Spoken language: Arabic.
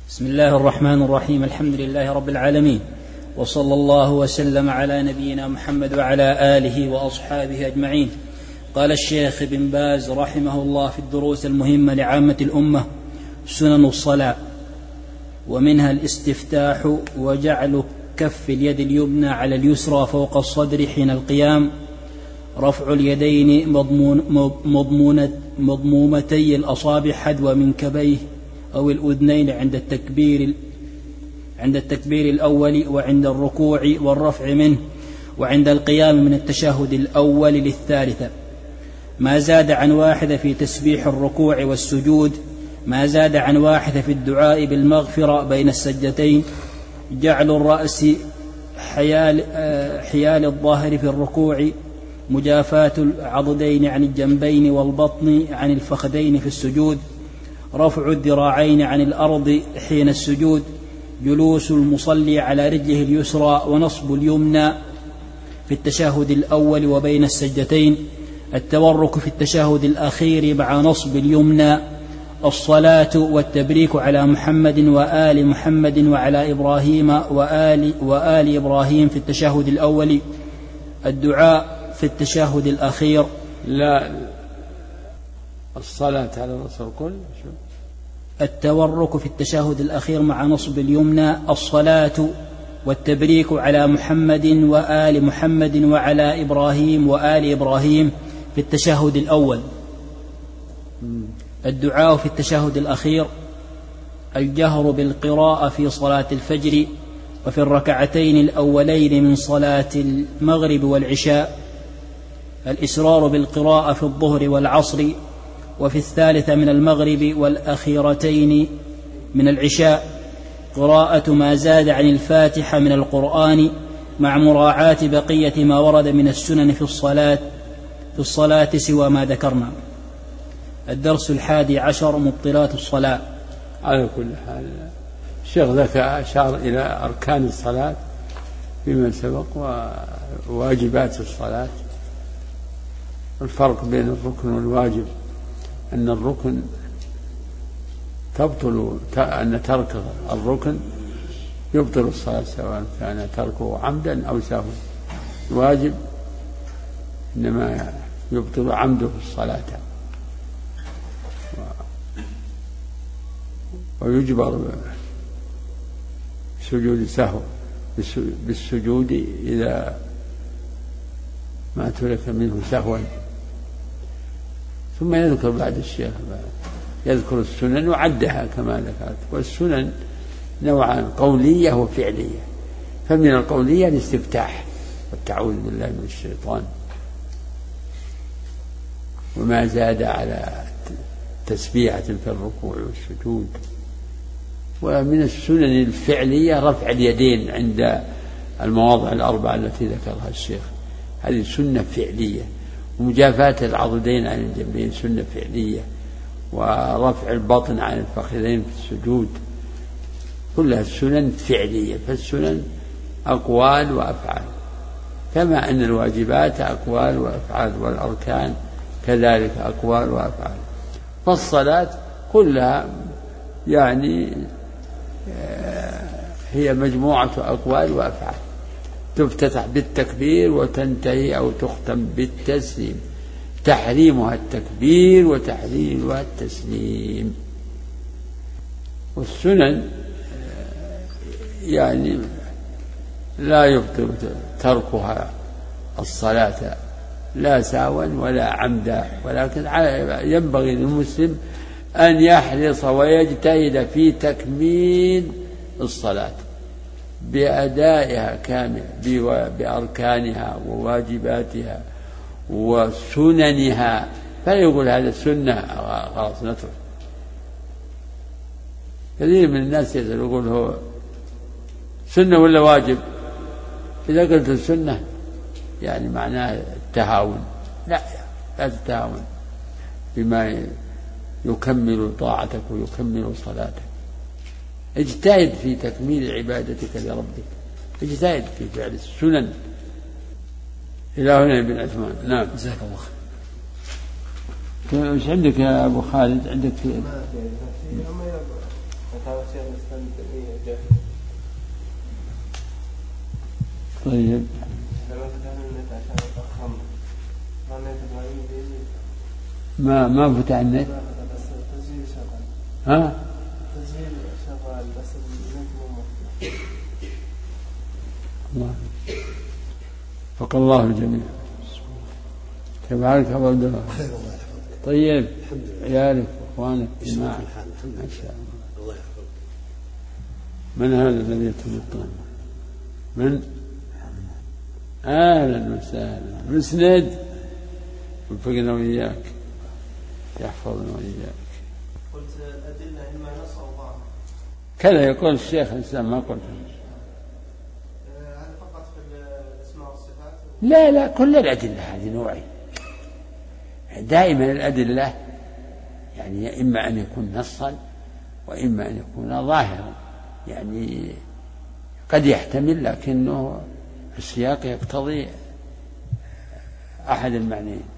بسم الله الرحمن الرحيم. الحمد لله رب العالمين، وصلى الله وسلم على نبينا محمد وعلى آله وأصحابه أجمعين. قال الشيخ بن باز رحمه الله في الدروس المهمة لعامة الأمة: سنن الصلاة، ومنها الاستفتاح وجعل كف اليد اليمنى على اليسرى فوق الصدر حين القيام، رفع اليدين مضمومتي الأصابع حذو منكبيه أو الأذنين عند التكبير الأول، وعند الركوع والرفع منه، وعند القيام من التشهد الأول للثالثة. ما زاد عن واحدة في تسبيح الركوع والسجود، ما زاد عن واحدة في الدعاء بالمغفرة بين السجدتين، جعل الرأس حيال الظاهر في الركوع، مجافاة العضدين عن الجنبين والبطن عن الفخذين في السجود، رفع الذراعين عن الأرض حين السجود، جلوس المصلي على رجله اليسرى ونصب اليمنى في التشهد الأول وبين السجدتين، التورك في التشهد الأخير مع نصب اليمنى، الصلاة والتبريك على محمد وآل محمد وعلى إبراهيم وآل إبراهيم في التشهد الأول، الدعاء في التشهد الأخير. لا، الصلاة على الرسول كل التورك في التشهد الأخير مع نصب اليمنى، الصلاة والتبريك على محمد وآل محمد وعلى إبراهيم وآل إبراهيم في التشهد الأول، الدعاء في التشهد الأخير، الجهر بالقراءة في صلاة الفجر وفي الركعتين الأولين من صلاة المغرب والعشاء، الإسرار بالقراءة في الظهر والعصر وفي الثالثة من المغرب والأخيرتين من العشاء، قراءة ما زاد عن الفاتحة من القرآن مع مراعاة بقية ما ورد من السنن في الصلاة سوى ما ذكرنا. الدرس 11: مبطلات الصلاة. على كل حال الشيخ ذاك أشار إلى أركان الصلاة فيما سبق وواجبات الصلاة. الفرق بين الركن والواجب أن الركن أن ترك الركن يبطل الصلاة سواء كان تركه عمدا أو سهوا. الواجب إنما يبطل عمده الصلاة، ويجبر سجود سهو بالسجود إذا ما ترك منه سهوا. ثم يذكر بعد الشيخ يذكر السنن وعدها كما ذكرت. والسنن نوعان: قولية وفعلية. فمن القولية الاستفتاح والتعوذ بالله من الشيطان، وما زاد على تسبيحة في الركوع والسجود. ومن السنن الفعلية رفع اليدين عند المواضع الأربعة التي ذكرها الشيخ، هذه سنة فعلية. ومجافاة العضدين عن الجنبين سنة فعلية، ورفع البطن عن الفخذين في السجود كلها سنن فعلية. فالسنن أقوال وأفعال، كما أن الواجبات أقوال وأفعال، والأركان كذلك أقوال وأفعال. فالصلاة كلها يعني هي مجموعة أقوال وأفعال، تفتتح بالتكبير وتنتهي أو تختم بالتسليم، تحريمها التكبير وتحليلها التسليم. والسنن يعني لا يبطل تركها الصلاة لا سهوا ولا عمدا، ولكن ينبغي للمسلم أن يحرص ويجتهد في تكميل الصلاة بأدائها كامل بأركانها وواجباتها وسننها. فلا يقول هذا السنة خلاص نترك. كثير من الناس يقول هو سنة ولا واجب. إذا قلت السنة يعني معناه التهاون. لا تتهاون بما يكمل طاعتك ويكمل صلاتك. اجتهد في تكميل عبادتك لربك، اجتهد في فعل السنن. إلى هنا ابن عثمان. نعم، جزاك الله خير. وش عندك يا أبو خالد؟ عندك طيب ما فتح النت. ها الله فق الله الجميع. كيف حالك أبو عبد الله؟ طيب عيالك واخوانك جماعة ما شاء الله. من هذا الذي يتمطن؟ من؟ أهلا وسهلا. مسند وفقنا وإياك يحفظنا وإياك. قلت الأدلة إما نص أو ظاهر كذا يقول الشيخ الإسلام ما قلت. هل فقط في الأسماء والصفات؟ لا كل الأدلة هذه نوعين. دائما الأدلة يعني إما أن يكون نصا وإما أن يكون ظاهرا، يعني قد يحتمل لكنه السياق يقتضي أحد المعنيين.